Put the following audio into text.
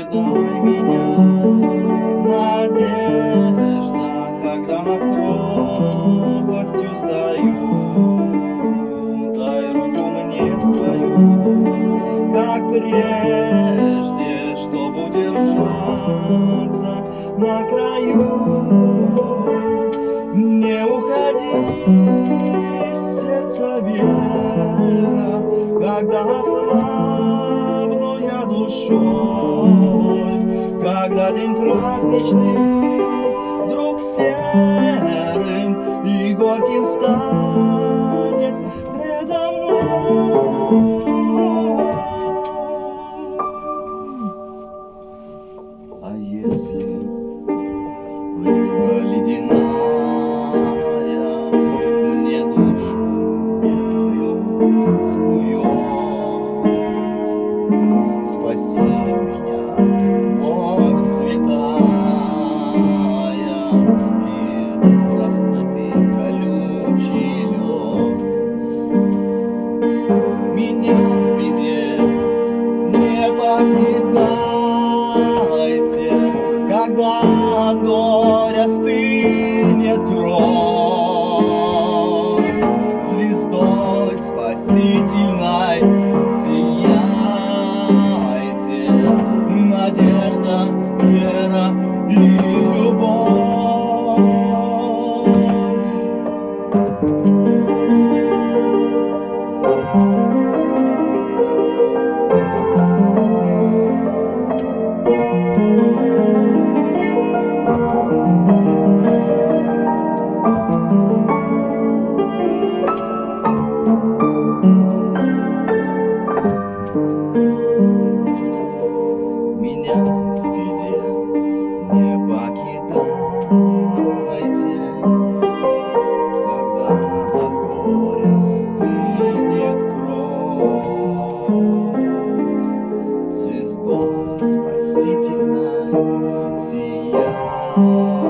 покидай меня, надежда, когда над пропастью стою. Дай руку мне свою, как прежде, чтоб удержаться на краю. Не уходи, сердце вера, когда ослабну я душой, когда день праздничный вдруг серым и горьким станет предо мной. А если вьюга ледяная мне душу бедную скует, спаси меня, любовь святая, и растопи колючий лед. Меня в беде не покидайте, когда от горя стынет кровь. Звездой спасительной сияйте, надежда, вера и любовь. Меня в беде не покидайте, когда от горя стынет кровь. Звездой спасительной сияй.